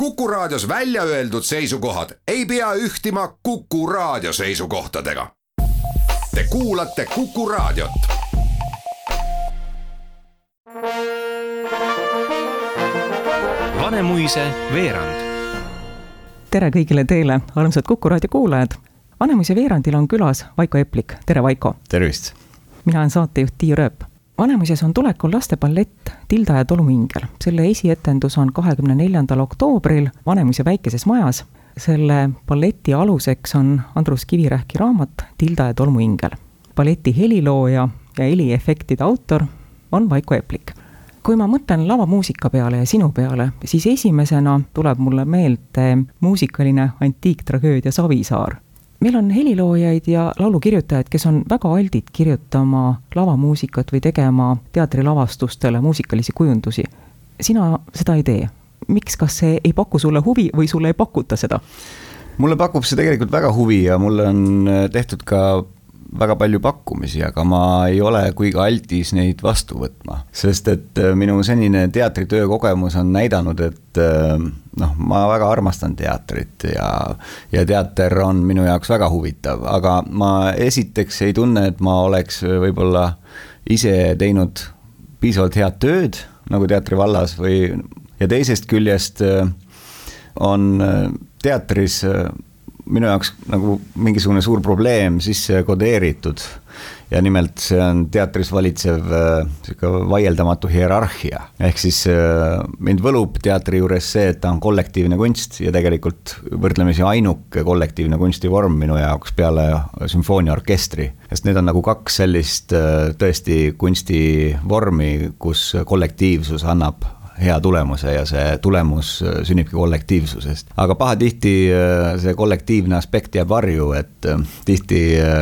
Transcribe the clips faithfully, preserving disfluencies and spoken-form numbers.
Kuku Raadios välja öeldud seisukohad ei pea ühtima Kuku Raadio seisukohtadega. Te kuulate Kuku Raadiot. Vanemuise veerand. Tere kõigile teile, armsad Kuku Raadio kuulajad. Vanemuise veerandil on külas Vaiko Eplik. Tere, Vaiko! Tervist! Mina olen saatejuht Tiia Rööp. Vanemuises on tulekul lastepallett Tilda ja tolmuingel. Selle esietendus on kahekümne neljandal oktoobril Vanemuise väikeses majas. Selle balleti aluseks on Andrus Kivirähki raamat Tilda ja tolmuingel. Balleti helilooja ja heliefektide autor on Vaiko Eplik. Kui ma mõtlen lavamuusika peale ja sinu peale, siis esimesena tuleb mulle meelde muusikaline antiiktragöödia Savisaar. Meil on heliloojaid ja laulukirjutajaid, kes on väga aldid kirjutama lavamuusikat või tegema teatrilavastustele muusikalisi kujundusi. Sina seda ei tee. Miks, kas see ei paku sulle huvi või sulle ei pakuta seda? Mulle pakub see tegelikult väga huvi ja mulle on tehtud ka väga palju pakkumisi, aga ma ei ole kuigi altis neid vastu võtma. Sest et minu senine teatritöö kogemus on näidanud, et noh, ma väga armastan teatrit ja, ja teater on minu jaoks väga huvitav. Aga ma esiteks ei tunne, et ma oleks võib-olla ise teinud piisavalt head tööd nagu teatri vallas või, ja teisest küljest on teatris minu jaoks nagu mingisugune suur probleem sisse kodeeritud ja nimelt see on teatris valitsev vaieldamatu hierarhia. Ehk siis mind võlub teatri juures see, et ta on kollektiivne kunst ja tegelikult võrdlemisi ainuke kollektiivne kunstivorm minu jaoks peale sümfooniaorkestri. Sest need on nagu kaks sellist tõesti kunstivormi, kus kollektiivsus annab hea tulemuse ja see tulemus sünnibki kollektiivsusest. Aga pahatihti see kollektiivne aspekt jääb varju, et tihti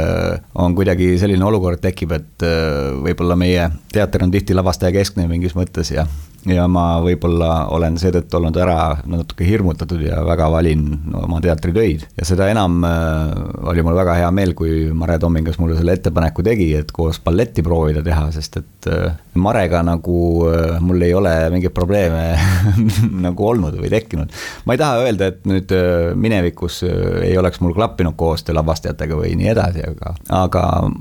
on kuidagi selline olukord tekib, et võib-olla meie teater on tihti lavastaja keskne mingis mõttes ja ja ma võib-olla olen seetõttu olnud ära natuke hirmutatud ja väga valin no, oma teatritöid. Ja seda enam äh, oli mul väga hea meel, kui Mare Tommingas mulle selle ettepaneku tegi, et koos balletti proovida teha, sest et äh, Marega nagu äh, mul ei ole mingeid probleeme nagu olnud või tekkinud. Ma ei taha öelda, et nüüd äh, minevikus äh, ei oleks mul klappinud koostöö lavastajatega või nii edasi, aga, aga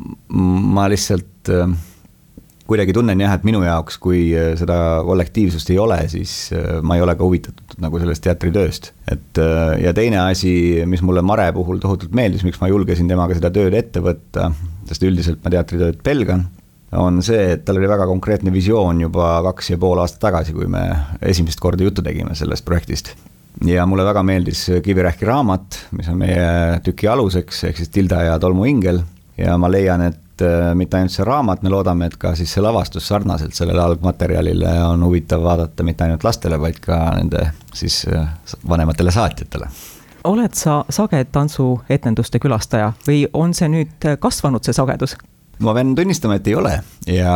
ma lihtsalt äh, kuidagi tunnen jah, et minu jaoks, kui seda kollektiivsust ei ole, siis ma ei ole ka huvitatud nagu sellest teatritööst. Et, ja teine asi, mis mulle Mare puhul tohutult meeldis, miks ma julgesin temaga seda tööd ette võtta, sest üldiselt ma teatritööd pelgan, on see, et tal oli väga konkreetne visioon juba kaks ja pool aastat tagasi, kui me esimest korda juttu tegime sellest projektist. Ja mulle väga meeldis Kivirähki raamat, mis on meie tüki aluseks, ehk siis Tilda ja tolmuingel. Ja ma leian, et mitte ainult see raamat, me loodame, et ka siis see lavastus sarnaselt sellele algmaterjalile on huvitav vaadata mitte ainult lastele, vaid ka nende siis vanematele saatjatele. Oled sa sage tantsuetenduste külastaja või on see nüüd kasvanud see sagedus? Ma pean tunnistama, et ei ole ja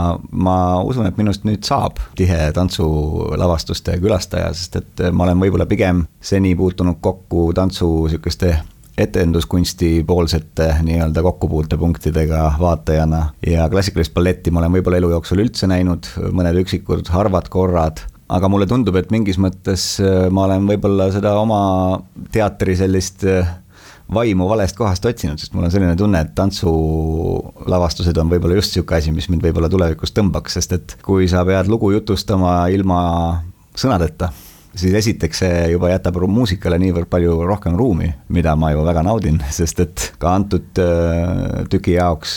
ma usun, et minust nüüd saab tihe tantsulavastuste külastaja, sest et ma olen võib-olla pigem seni puutunud kokku tantsu sükeste etenduskunsti poolsete nii-öelda kokkupuutepunktidega vaatajana ja klassikalist balletti ma olen võib-olla elu jooksul üldse näinud, mõned üksikud harvad korrad, aga mulle tundub, et mingis mõttes ma olen võib-olla seda oma teatri sellist vaimu valest kohast otsinud, sest mul on selline tunne, et tantsulavastused on võib-olla just siuke asi, mis mind võib-olla tulevikus tõmbaks, sest et kui sa pead lugu jutustama ilma sõnadeta, siis esiteks see juba jätab muusikale niivõrd palju rohkem ruumi, mida ma juba väga naudin, sest et ka antud tüki jaoks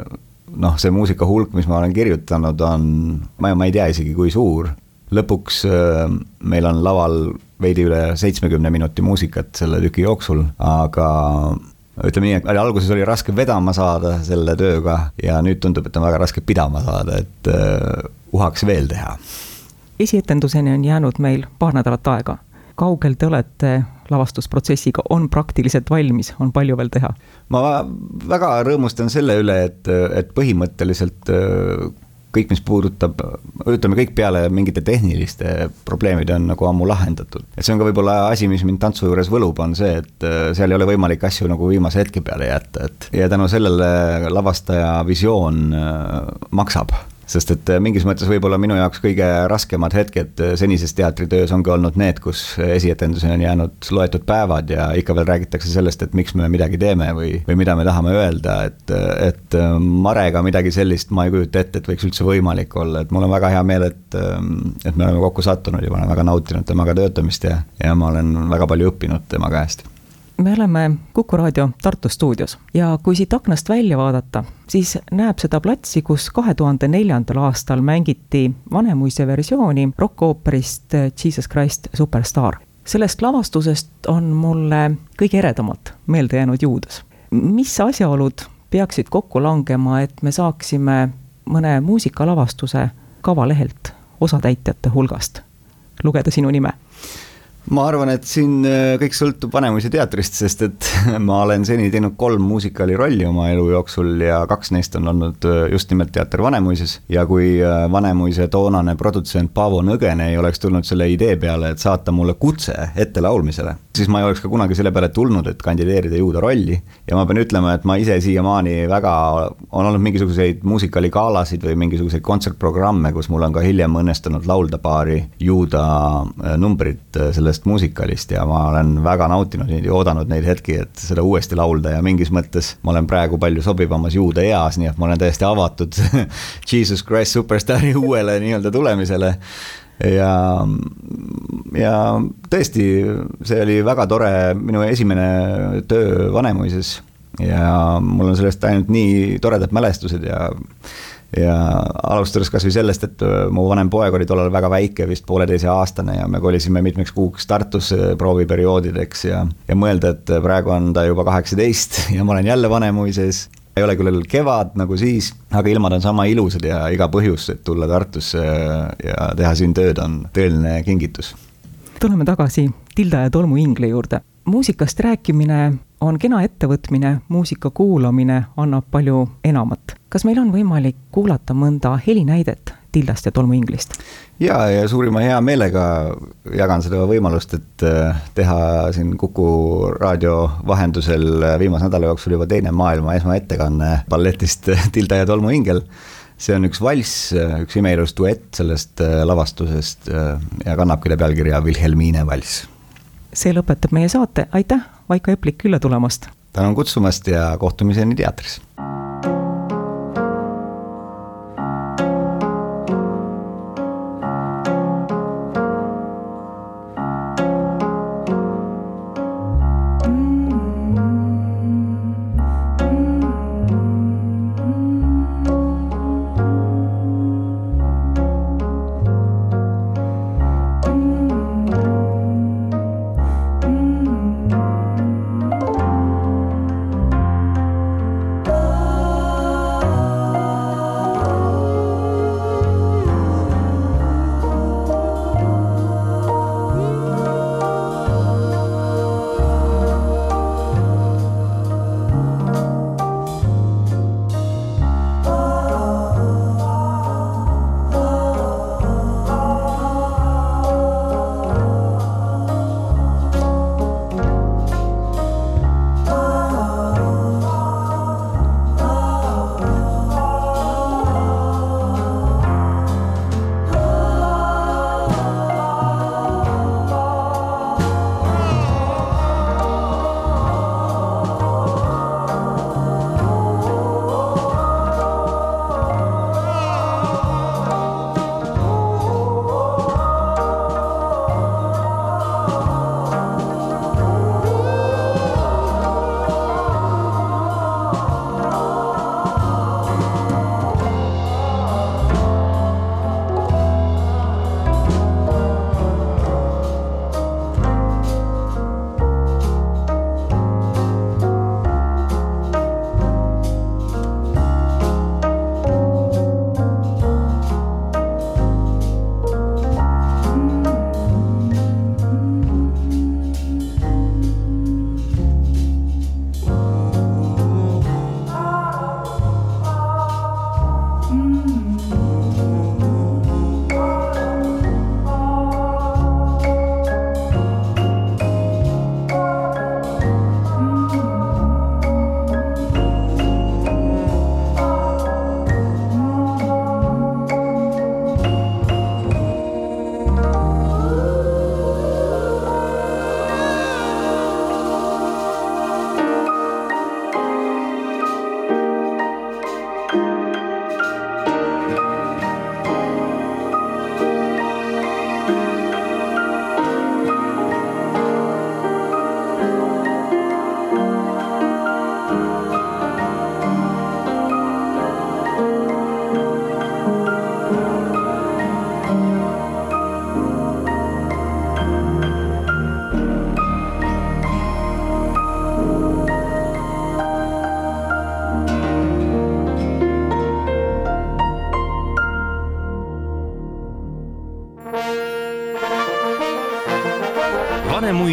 noh, see muusika hulk, mis ma olen kirjutanud, on, ma, ma ei tea isegi kui suur. Lõpuks meil on laval veidi üle seitsmekümne minuti muusikat selle tüki jooksul, aga ütleme nii, et alguses oli raske vedama saada selle tööga ja nüüd tundub, et on väga raske pidama saada, et uhaks veel teha. Esietenduseni on jäänud meil paar nädalat aega. Kaugel te olete lavastusprotsessiga? On praktiliselt valmis? On palju veel teha? Ma väga rõõmustan selle üle, et, et põhimõtteliselt kõik, mis puudutab, ütleme kõik peale mingite tehniliste probleemide on nagu ammu lahendatud. Et see on ka võib-olla asi, mis mind tantsu juures võlub, on see, et seal ei ole võimalik asju nagu viimase hetke peale jätta. Et, ja tänu sellele lavastaja visioon maksab. sest et mingis mõttes võib-olla minu jaoks kõige raskemad hetked senises teatritöös ongi olnud need, kus esietenduseni on jäänud loetud päevad ja ikka veel räägitakse sellest, et miks me midagi teeme või, või mida me tahame öelda, et, et Marega midagi sellist ma ei kujuta ette, et võiks üldse võimalik olla, et mul on väga hea meel, et, et me oleme kokku sattunud ja ma olen väga nautinud temaga töötamist ja, ja ma olen väga palju õppinud tema käest. Me oleme Kuku Raadio Tartu stuudios ja kui siit aknast välja vaadata, siis näeb seda platsi, kus kahe tuhande neljandal aastal mängiti Vanemuise versiooni rock-ooperist Jesus Christ Superstar. Sellest lavastusest on mulle kõige eredamalt meelde jäänud Juudas. Mis asjaolud peaksid kokku langema, et me saaksime mõne muusikalavastuse kavalehelt osatäitjate hulgast lugeda sinu nime? Ma arvan, et siin kõik sõltub Vanemuise teatrist, sest et ma olen seni teinud kolm muusikali rolli oma elu jooksul ja kaks neist on olnud just nimelt teater Vanemuises ja kui Vanemuise toonane produtsent Paavo Nõgene ei oleks tulnud selle idee peale, et saata mulle kutse ette laulmisele, siis ma ei oleks ka kunagi selle peale tulnud, et kandideerida Juuda rolli ja ma pean ütlema, et ma ise siiamaani väga on olnud mingisuguseid muusikaligaalasid või mingisuguseid kontsertprogramme, kus mul on ka hiljem õnnestunud laulda paari Juuda numbrit sellest muusikalist ja ma olen väga nautinud ja oodanud neid hetki, et seda uuesti laulda ja mingis mõttes ma olen praegu palju sobivamas Juuda eas, nii et ma olen täiesti avatud Jesus Christ Superstari uuele nii-öelda tulemisele ja, ja tõesti, see oli väga tore minu esimene töö Vanemuises ja mul on sellest ainult nii toredad mälestused ja ja alustades kas või sellest, et mu vanem poeg oli tollal väga väike, vist pooleteise aastane ja me kolisime mitmeks kuuks Tartusse prooviperioodideks ja, ja mõelda, et praegu on ta juba kaheksateist ja ma olen jälle Vanemuises. Ei ole küll kevad nagu siis, aga ilmad on sama ilusad ja iga põhjus, et tulla Tartusse ja teha siin tööd on tõeline kingitus. Tuleme tagasi Tilda ja Tolmu Ingli juurde. Muusikast rääkimine on kena ettevõtmine, muusika kuulamine annab palju enamat. Kas meil on võimalik kuulata mõnda helinäidet Tildast ja Tolmu Inglist? Ja, ja suurima hea meelega jagan seda võimalust, et teha siin Kuku Raadio vahendusel viimase nädala jooksul juba teine maailma esmaettekanne balletist Tilda ja Tolmu Ingel. See on üks valss, üks imeilus duett sellest lavastusest ja kannab küll pealkirja Wilhelmine valss. See lõpetab meie saate. Aitäh, Vaiko Eplik, külla tulemast. Tänan kutsumast ja kohtumiseni teatris. Oh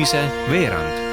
uudise veerand.